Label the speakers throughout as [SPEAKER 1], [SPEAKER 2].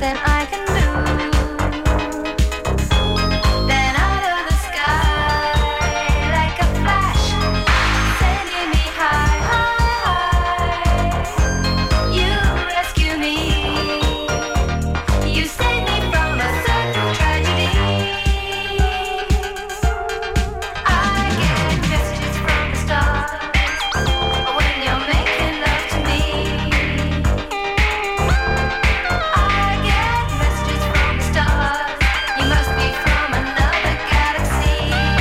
[SPEAKER 1] nothing I can do. Then out of the sky, like a flash, sending me high, high, high. You rescue me. You save me from a certain tragedy. I get messages from the stars when you're making love to me. I get messages from the stars. You must be from another galaxy.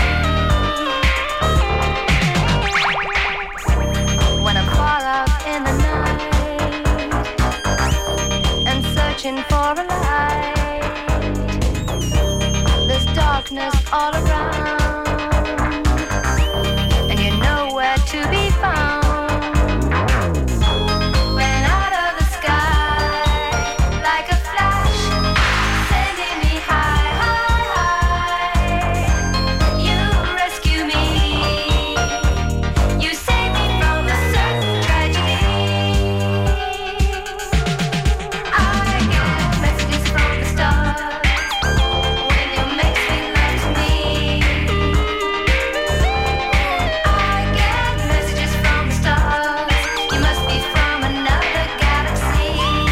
[SPEAKER 1] When I fall out in the night and searching for a light, there's darkness all around, and you're nowhere to be found. When out of the sky, like a flash, sending me high, high, high. You rescue me. You save me from a certain tragedy. I get messages from the stars when you make sweet love to me. I get messages from the stars. You must be from another galaxy.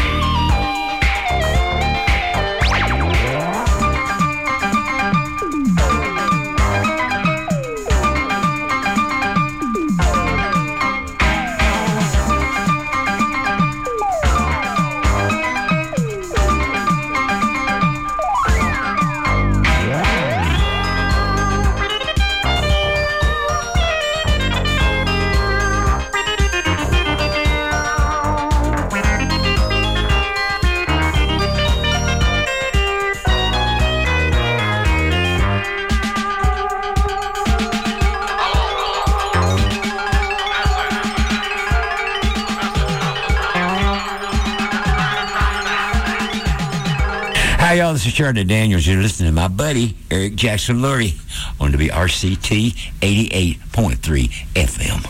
[SPEAKER 2] Hi, y'all. This is Charlie Daniels. You're listening to my buddy, Eric Jackson Lurie, on WRCT 88.3 FM.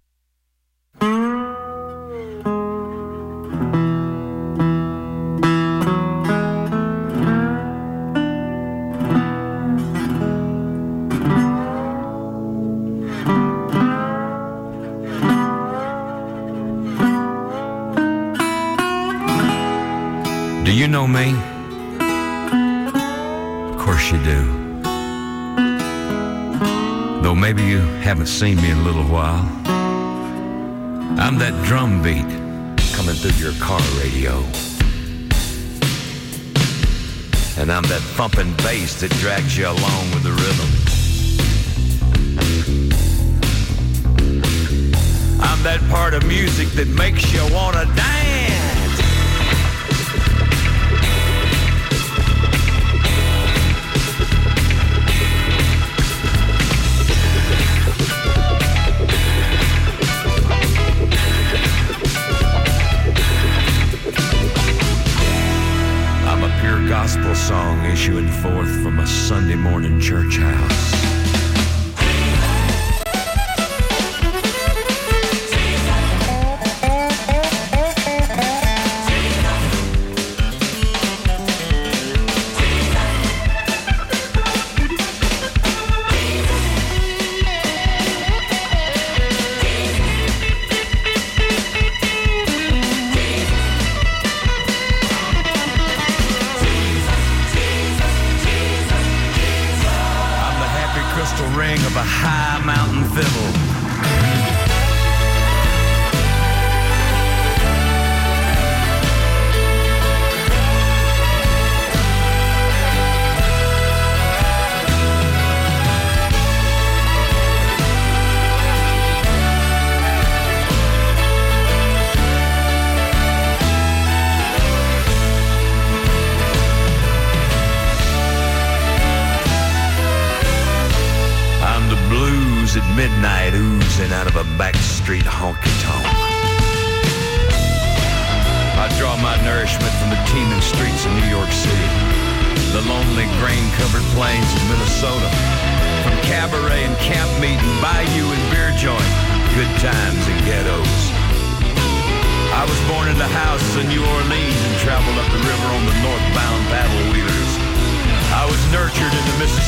[SPEAKER 3] Do you know me? Of course you do. Though maybe you haven't seen me in a little while. I'm that drum beat coming through your car radio. And I'm that thumping bass that drags you along with the rhythm. I'm that part of music that makes you wanna dance. I'm a pure gospel song issuing forth from a Sunday morning church house. Of a high mountain fiddle. At midnight oozing out of a backstreet honky-tonk. I draw my nourishment from the teeming streets of New York City, the lonely grain-covered plains of Minnesota, from cabaret and camp meeting, bayou and beer joint, good times and ghettos. I was born in the houses of New Orleans and traveled up the river on the north bank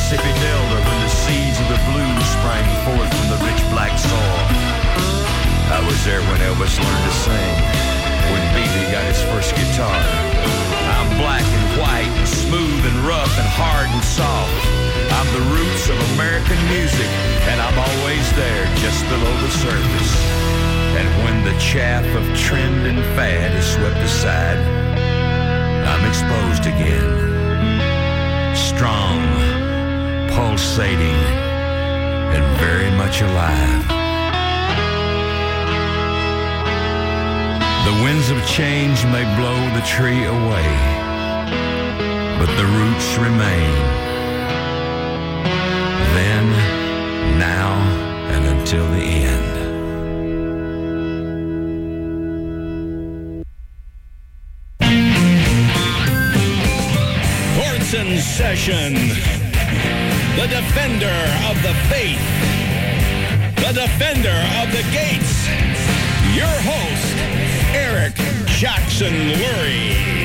[SPEAKER 3] Mississippi Delta when the seeds of the blues sprang forth from the rich black soil. I was there when Elvis learned to sing, when B.B. got his first guitar. I'm black and white and smooth and rough and hard and soft. I'm the roots of American music, and I'm always there just below the surface. And when the chaff of trend and fad is swept aside, I'm exposed again. Strong, pulsating, and very much alive. The winds of change may blow the tree away, but the roots remain. Then, now, and until the end.
[SPEAKER 4] Courts in session. The defender of the faith. The defender of the gates. Your host, Eric Jackson Lurie.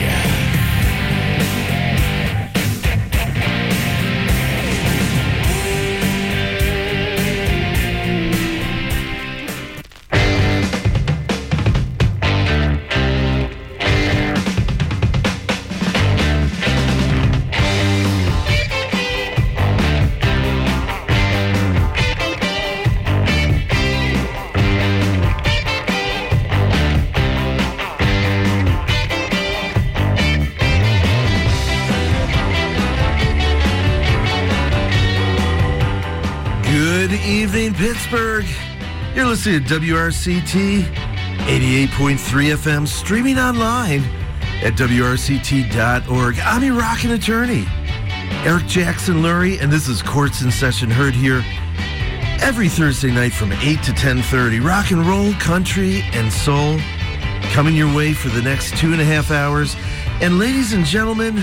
[SPEAKER 5] Pittsburgh. You're listening to WRCT 88.3 FM, streaming online at WRCT.org. I'm your rockin' attorney, Eric Jackson Lurie, and this is Courts in Session, heard here every Thursday night from 8 to 10:30. Rock and roll, country, and soul coming your way for the next 2.5 hours. And ladies and gentlemen,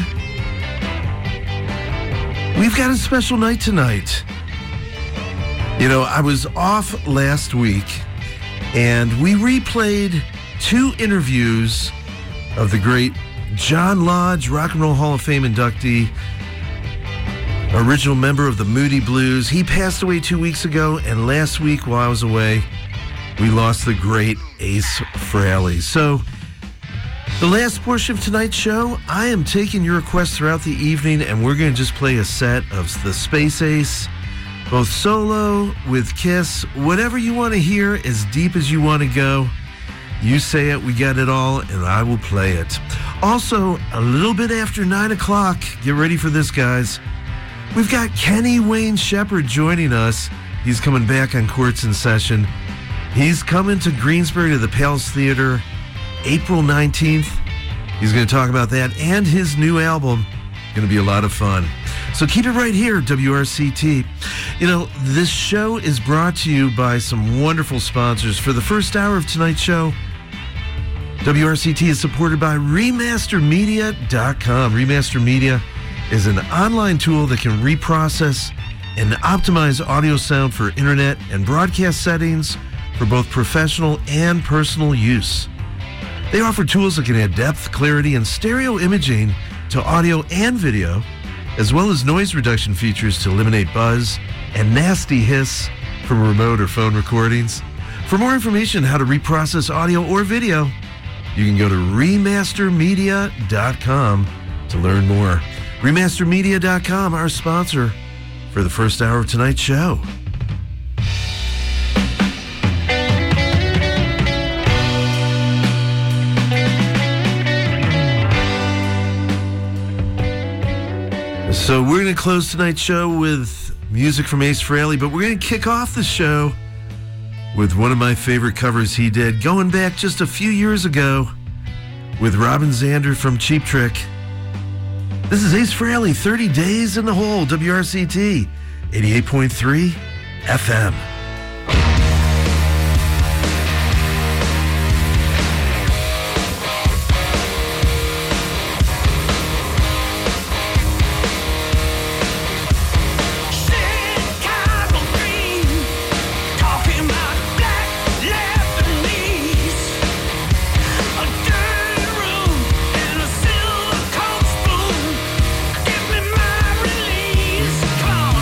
[SPEAKER 5] we've got a special night tonight. You know, I was off last week, and we replayed 2 interviews of the great John Lodge, Rock and Roll Hall of Fame inductee, original member of the Moody Blues. He passed away 2 weeks ago, and last week while I was away, we lost the great Ace Frehley. So, the last portion of tonight's show, I am taking your requests throughout the evening, and we're going to just play a set of the Space Ace, both solo, with Kiss, whatever you want to hear, as deep as you want to go. You say it, we got it all, and I will play it. Also, a little bit after 9 o'clock, get ready for this, guys. We've got Kenny Wayne Shepherd joining us. He's coming back on Courts in Session. He's coming to Greensburg to the Palace Theater April 19th. He's going to talk about that and his new album. Going to be a lot of fun. So keep it right here, WRCT. You know, this show is brought to you by some wonderful sponsors. For the first hour of tonight's show, WRCT is supported by RemasterMedia.com. Remaster Media is an online tool that can reprocess and optimize audio sound for internet and broadcast settings for both professional and personal use. They offer tools that can add depth, clarity, and stereo imaging to audio and video, as well as noise reduction features to eliminate buzz and nasty hiss from remote or phone recordings. For more information on how to reprocess audio or video, you can go to remastermedia.com to learn more. Remastermedia.com, our sponsor for the first hour of tonight's show. So we're going to close tonight's show with music from Ace Frehley, but we're going to kick off the show with one of my favorite covers he did, going back just a few years ago with Robin Zander from Cheap Trick. This is Ace Frehley, 30 Days in the Hole, WRCT, 88.3 FM.
[SPEAKER 6] Come on.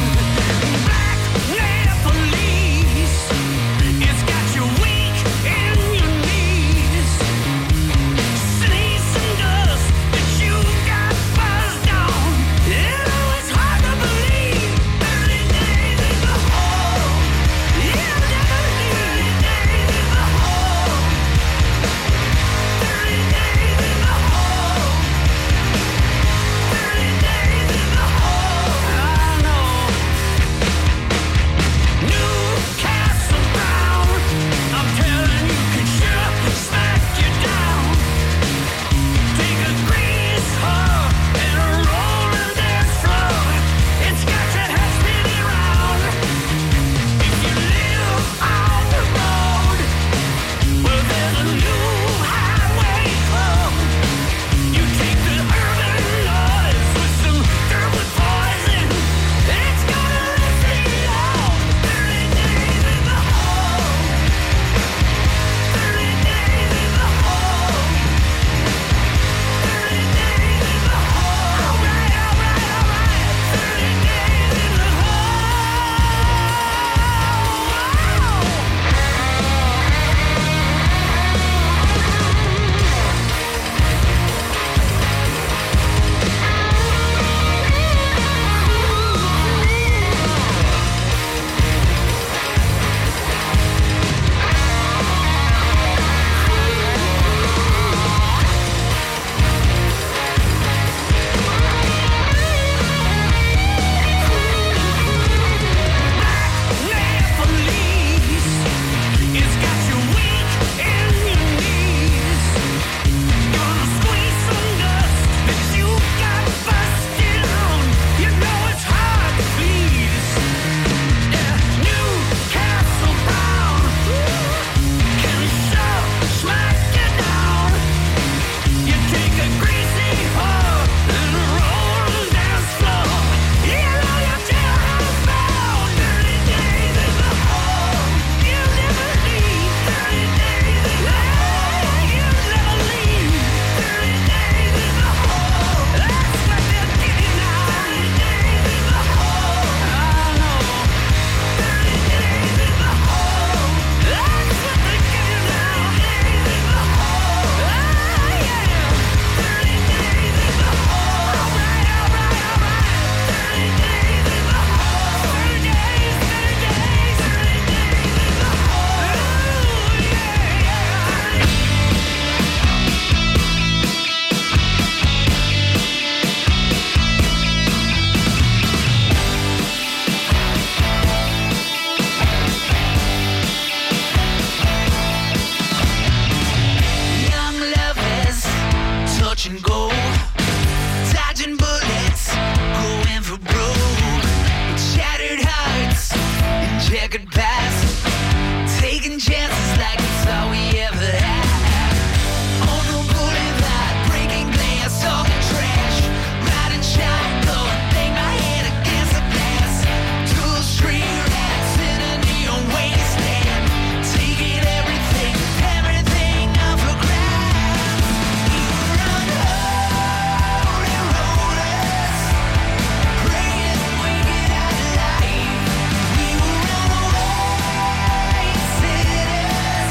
[SPEAKER 6] checkered past, taking chances like it's all we ever had. On the boulevard, breaking glass, talking trash, riding shotgun, bang my head against the glass. Two string rats in a neon wasteland, taking everything up for grabs. We were on holy rollers, praying we get out alive. We were on the way, cities.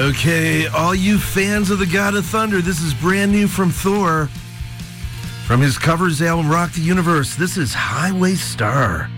[SPEAKER 5] Okay, all you fans of the God of Thunder, this is brand new from Thor. From his covers album, Rock the Universe, this is Highway Star.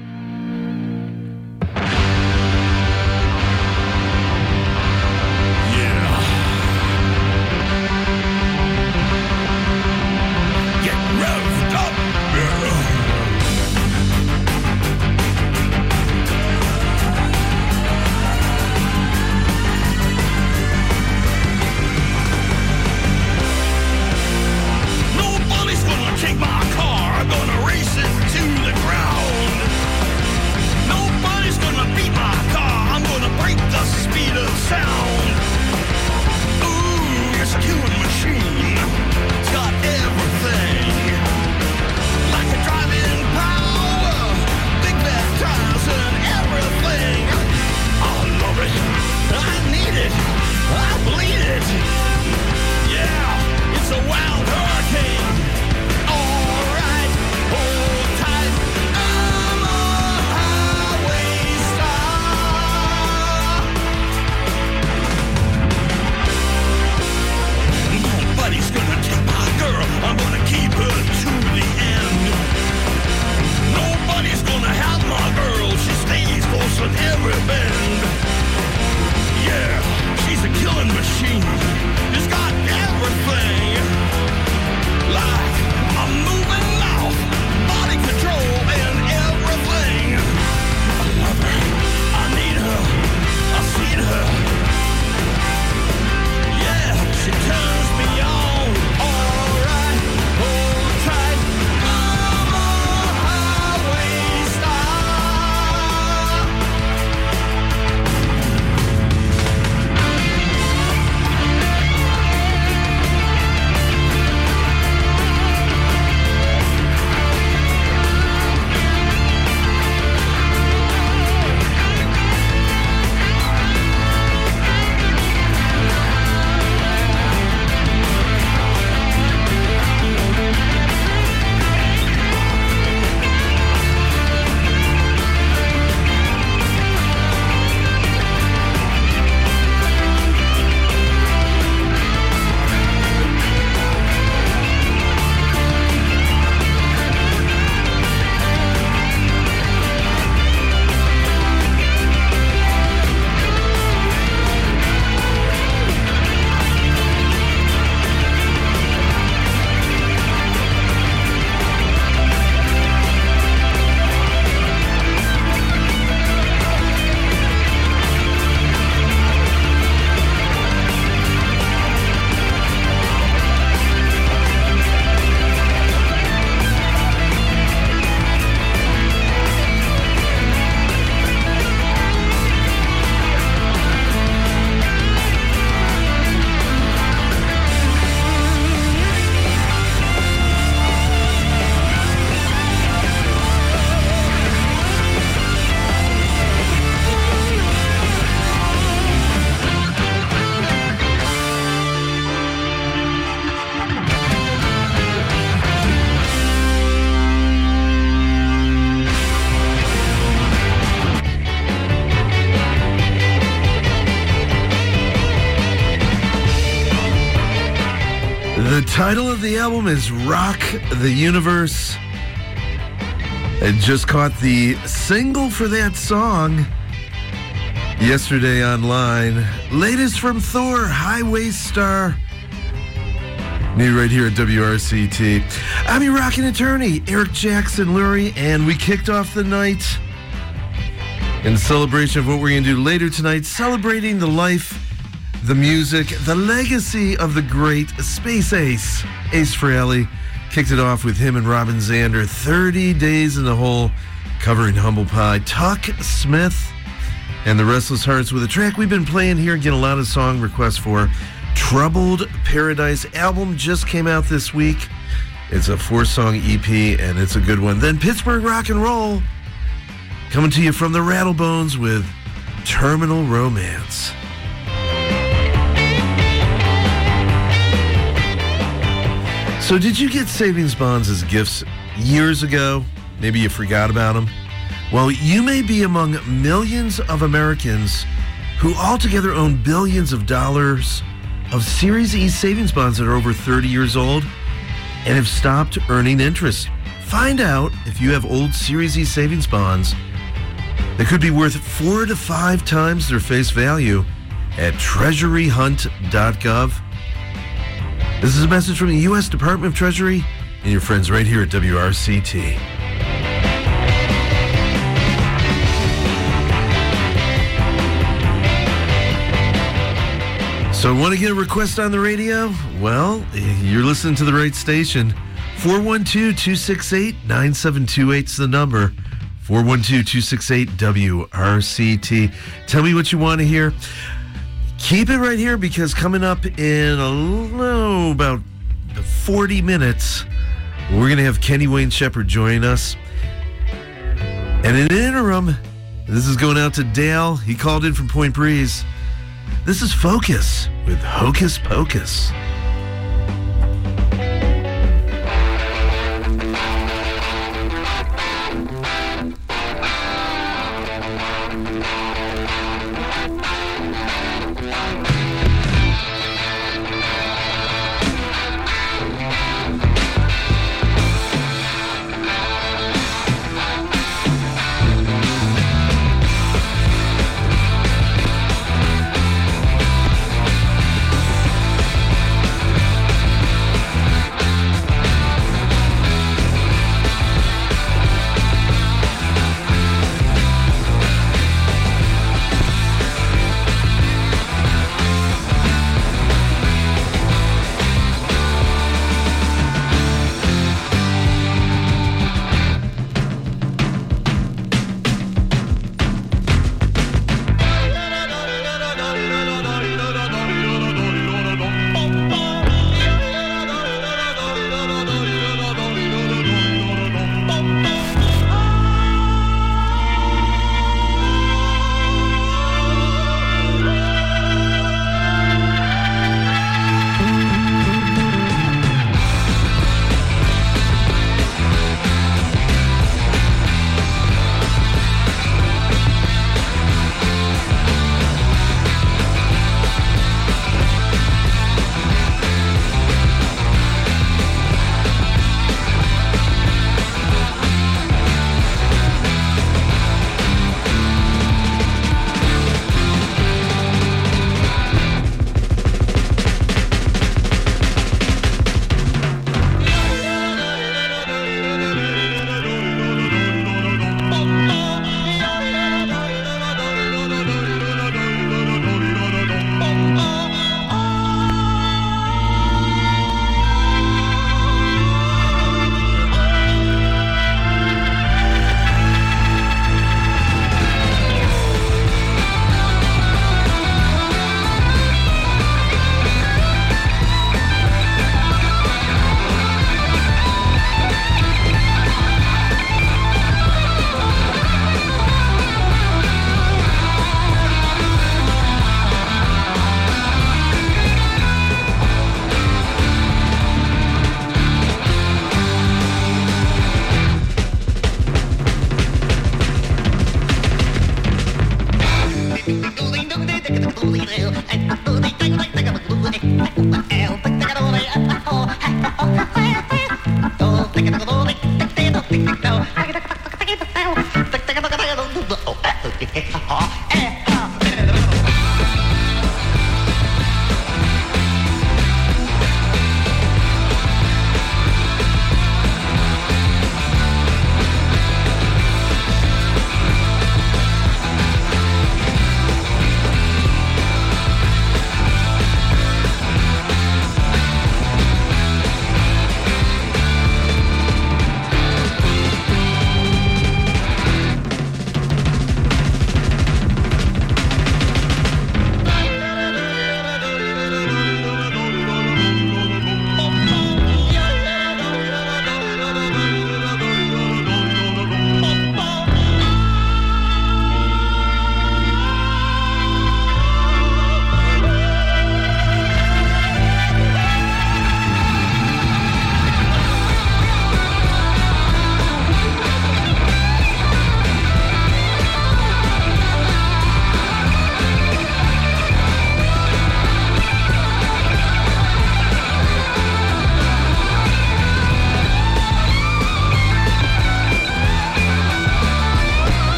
[SPEAKER 5] The title of the album is Rock the Universe. I just caught the single for that song yesterday online. Latest from Thor, Highway Star. New right here at WRCT. I'm your rockin' attorney, Eric Jackson Lurie, and we kicked off the night in celebration of what we're going to do later tonight, celebrating the life, the music, the legacy of the great Space Ace. Ace Frehley kicked it off with him and Robin Zander, 30 Days in the Hole, covering Humble Pie. Tuck Smith and the Restless Hearts with a track we've been playing here, getting a lot of song requests for. Troubled Paradise album just came out this week. It's a 4-song EP, and it's a good one. Then Pittsburgh Rock and Roll, coming to you from the Rattlebones with Terminal Romance. So did you get savings bonds as gifts years ago? Maybe you forgot about them. Well, you may be among millions of Americans who altogether own billions of dollars of Series E savings bonds that are over 30 years old and have stopped earning interest. Find out if you have old Series E savings bonds that could be worth 4 to 5 times their face value at treasuryhunt.gov. This is a message from the U.S. Department of Treasury and your friends right here at WRCT. So want to get a request on the radio? Well, you're listening to the right station. 412-268-9728 is the number. 412-268-WRCT. Tell me what you want to hear. Keep it right here because coming up in about 40 minutes, we're going to have Kenny Wayne Shepherd join us. And in the interim, this is going out to Dale. He called in from Point Breeze. This is Focus with Hocus Pocus.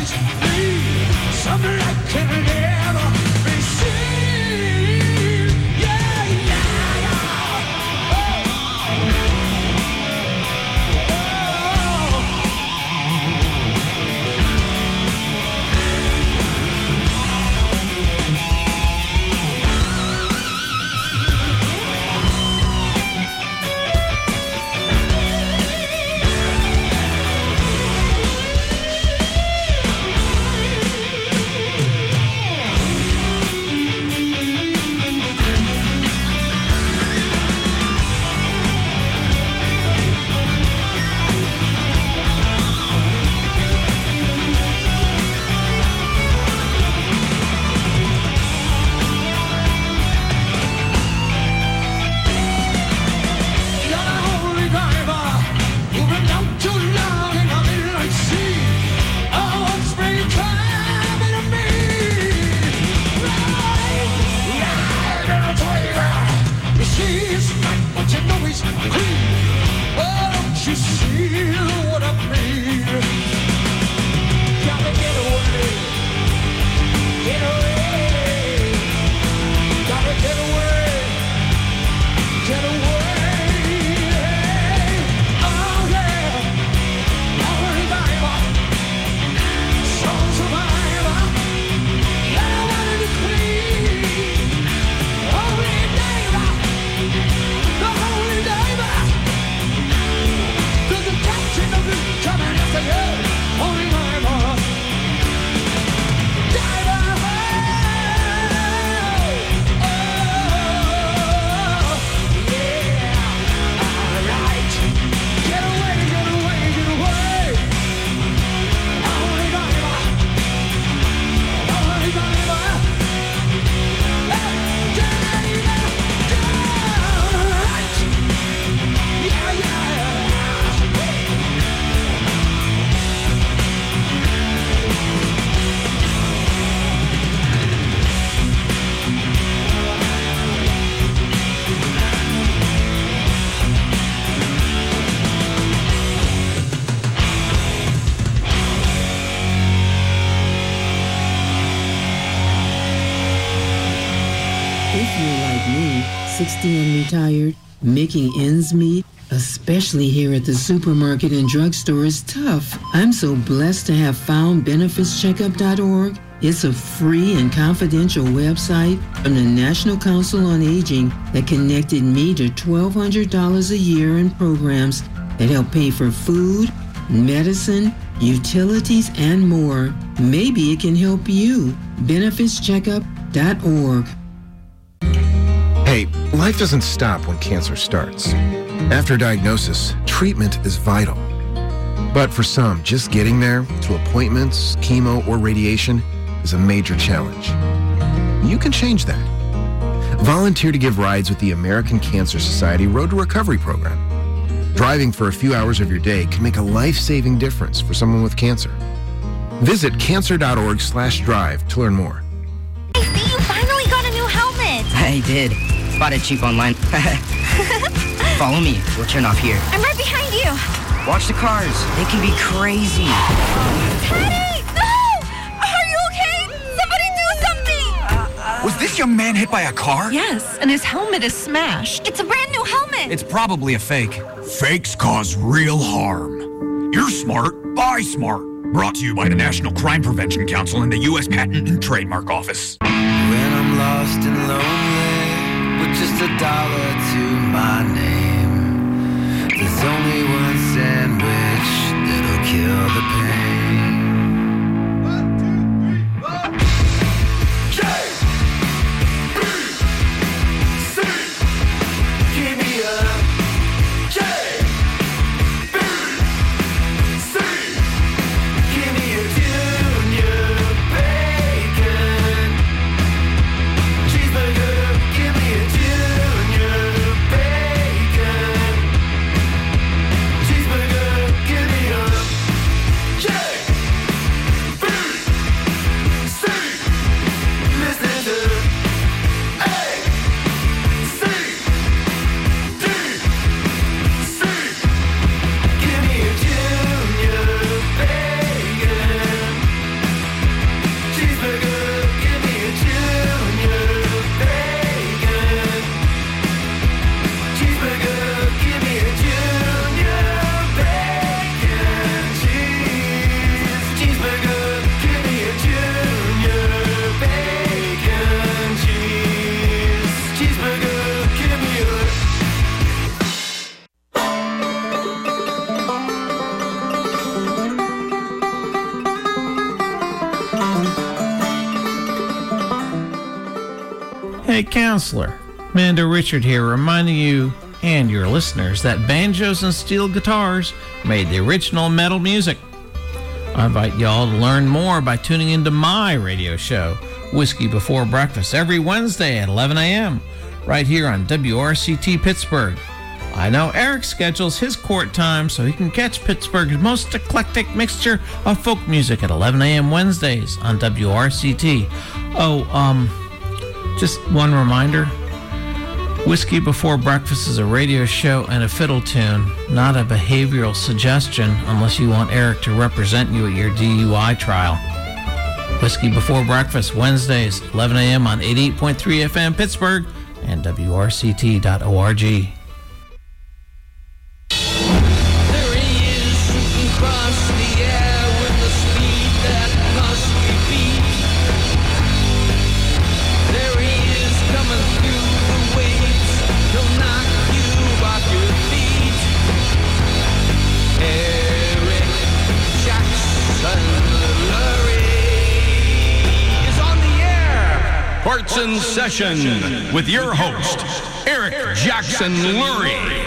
[SPEAKER 6] always need something I can never be seen. Yeah, yeah, yeah.
[SPEAKER 7] If you're like me, 60 and retired, making ends meet, especially here at the supermarket and drugstore, is tough. I'm so blessed to have found benefitscheckup.org. It's a free and confidential website from the National Council on Aging that connected me to $1,200 a year in programs that help pay for food, medicine, utilities, and more. Maybe it can help you. benefitscheckup.org.
[SPEAKER 8] Hey, life doesn't stop when cancer starts. After diagnosis, treatment is vital. But for some, just getting there to appointments, chemo, or radiation is a major challenge. You can change that. Volunteer to give rides with the American Cancer Society Road to Recovery program. Driving for a few hours of your day can make a life-saving difference for someone with cancer. Visit cancer.org/drive to learn more.
[SPEAKER 9] I see you finally got a new helmet.
[SPEAKER 10] I did. Bought it cheap online. Follow me. We'll turn off here.
[SPEAKER 9] I'm right behind you.
[SPEAKER 10] Watch the cars. They can be crazy.
[SPEAKER 9] Teddy! No! Are you okay? Somebody do something!
[SPEAKER 11] Was this young man hit by a car?
[SPEAKER 12] Yes, and his helmet is smashed.
[SPEAKER 9] It's a brand new helmet.
[SPEAKER 11] It's probably a fake. Fakes cause real harm. You're smart. Buy smart. Brought to you by the National Crime Prevention Council and the U.S. Patent and Trademark Office.
[SPEAKER 6] When I'm lost and lonely, with just $1 to my name, there's only one sandwich that'll kill the pain. 1, 2, 3, 4. J, B, C, give me a J, B, C, give me a junior bacon cheeseburger. Give me a junior bacon cheeseburger. Give me a J.
[SPEAKER 13] Hey, counselor, Mando Richard here, reminding you and your listeners that banjos and steel guitars made the original metal music. I invite y'all to learn more by tuning into my radio show, Whiskey Before Breakfast, every Wednesday at 11 a.m., right here on WRCT Pittsburgh. I know Eric schedules his court time so he can catch Pittsburgh's most eclectic mixture of folk music at 11 a.m. Wednesdays on WRCT. Just one reminder, Whiskey Before Breakfast is a radio show and a fiddle tune, not a behavioral suggestion unless you want Eric to represent you at your DUI trial. Whiskey Before Breakfast, Wednesdays, 11 a.m. on 88.3 FM Pittsburgh and WRCT.org.
[SPEAKER 4] Courts in Session with your host, Eric Jackson Lurie.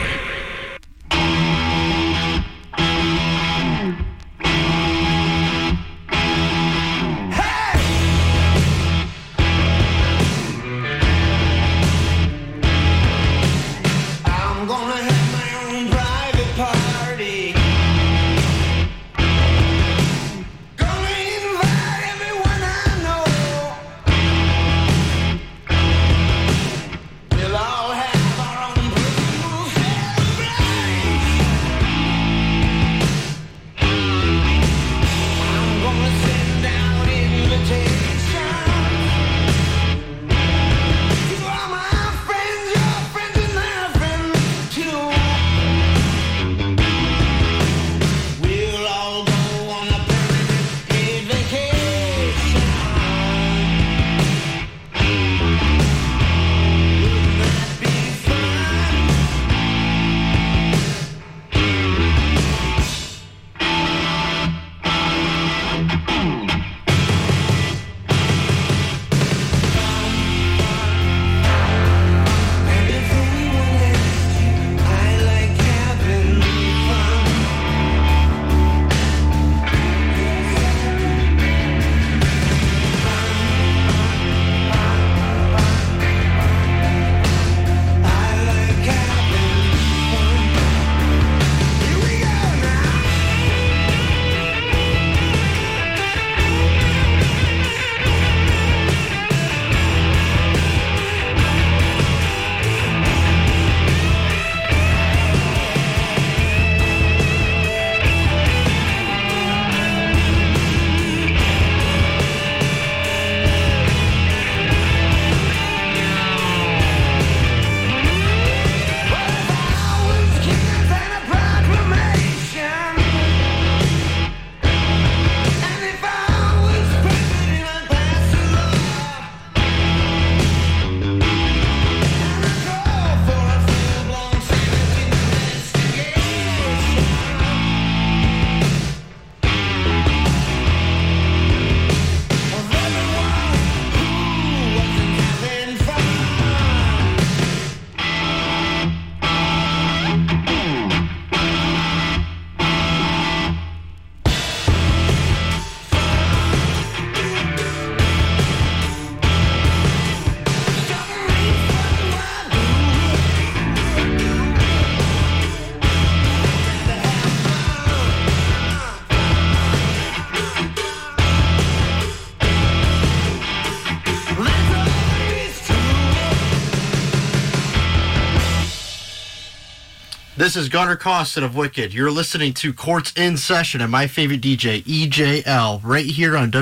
[SPEAKER 14] This is Gunnar Costin of Wicked. You're listening to Courts in Session and my favorite DJ, EJL, right here on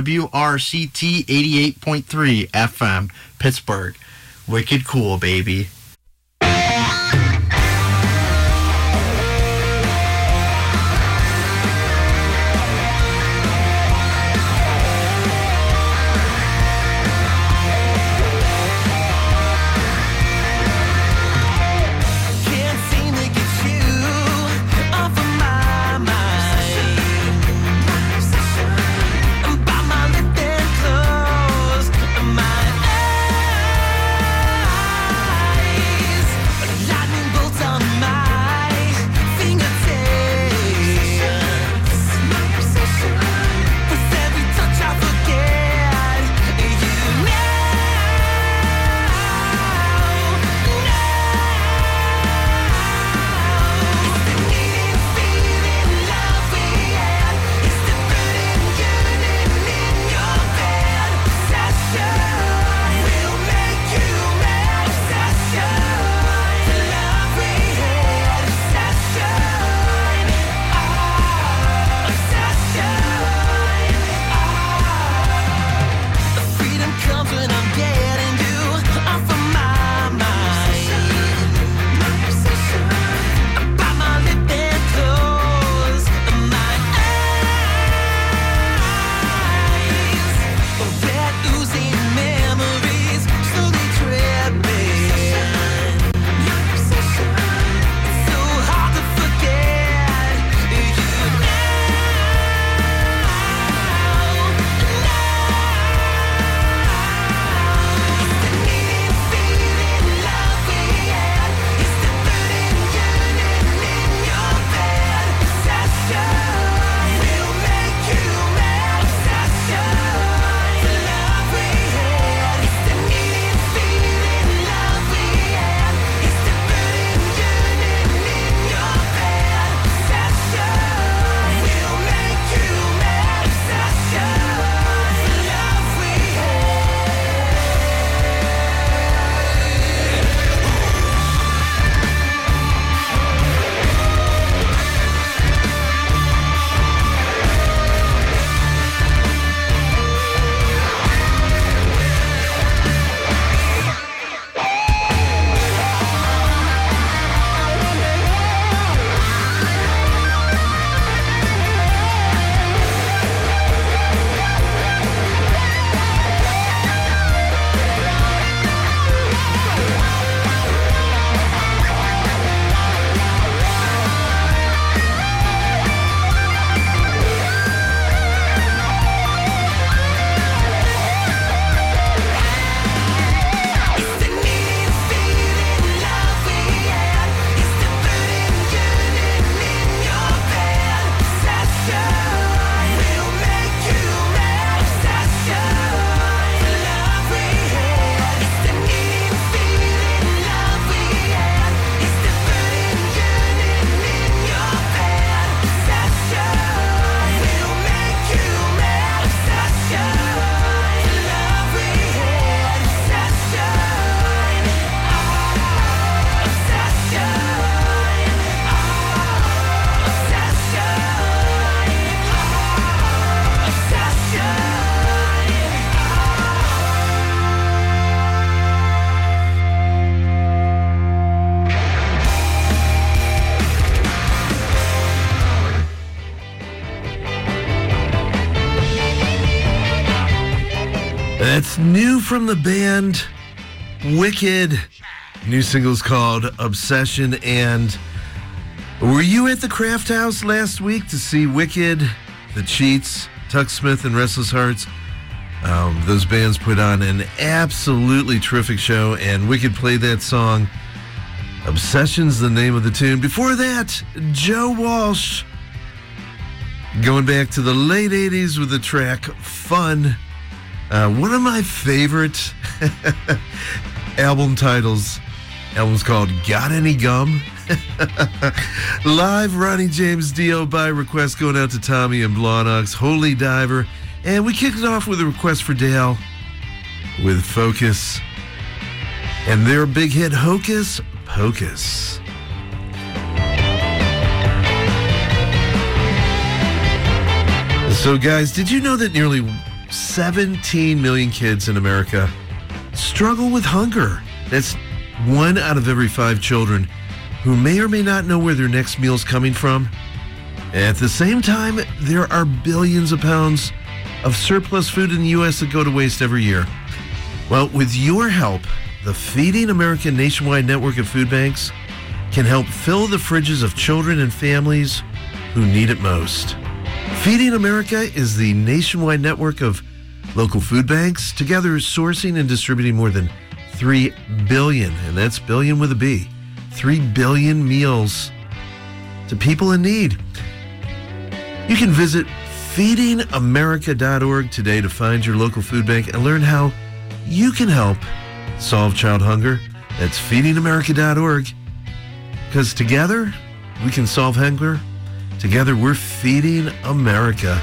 [SPEAKER 14] WRCT 88.3 FM, Pittsburgh. Wicked cool, baby.
[SPEAKER 6] My
[SPEAKER 5] That's new from the band Wicked. New single's called Obsession. And were you at the Craft House last week to see Wicked, The Cheats, Tuck Smith, and Restless Hearts? Those bands put on an absolutely terrific show, and Wicked played that song. Obsession's the name of the tune. Before that, Joe Walsh, going back to the late 80s with the track Fun. One of my favorite album titles. Album's called Got Any Gum? Live Ronnie James Dio by request going out to Tommy and Blawnox, Holy Diver. And we kicked it off with a request for Dale with Focus. And their big hit, Hocus Pocus. So guys, did you know that nearly 17 million kids in America struggle with hunger? That's 1 out of every 5 children who may or may not know where their next meal's coming from. At the same time, there are billions of pounds of surplus food in the U.S. that go to waste every year. Well, with your help, the Feeding America nationwide network of food banks can help fill the fridges of children and families who need it most. Feeding America is the nationwide network of local food banks, together sourcing and distributing more than 3 billion, and that's billion with a B, 3 billion meals to people in need. You can visit feedingamerica.org today to find your local food bank and learn how you can help solve child hunger. That's feedingamerica.org. Because together, we can solve hunger. Together, we're feeding America.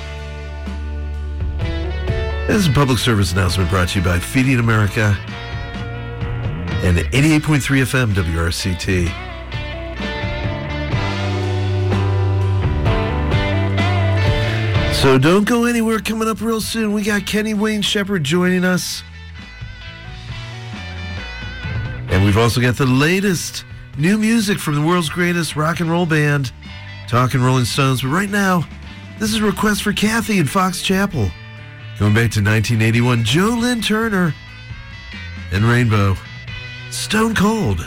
[SPEAKER 5] This is a public service announcement brought to you by Feeding America and 88.3 FM WRCT. So don't go anywhere. Coming up real soon, we got Kenny Wayne Shepherd joining us. And we've also got the latest new music from the world's greatest rock and roll band, Talkin' Rolling Stones. But right now, this is a request for Kathy in Fox Chapel. Going back to 1981, Joe Lynn Turner and Rainbow, Stone Cold.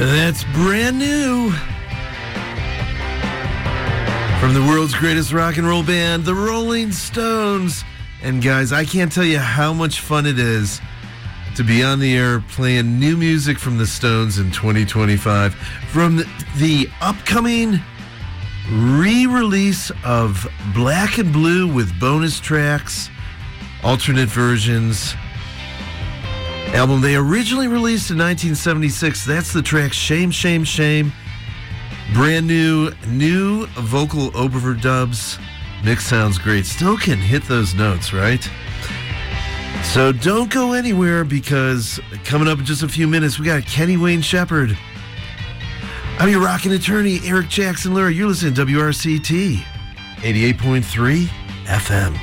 [SPEAKER 5] That's brand new from the world's greatest rock and roll band, the Rolling Stones. And guys, I can't tell you how much fun it is to be on the air playing new music from the Stones in 2025. From the upcoming re-release of Black and Blue with bonus tracks, alternate versions, album they originally released in 1976. That's the track Shame, Shame, Shame. Brand new vocal overdubs. Mix sounds great. Still can hit those notes, right? So don't go anywhere, because coming up in just a few minutes, we got Kenny Wayne Shepherd. I'm your rockin' attorney, Eric Jackson Lurie. You're listening to WRCT 88.3 FM.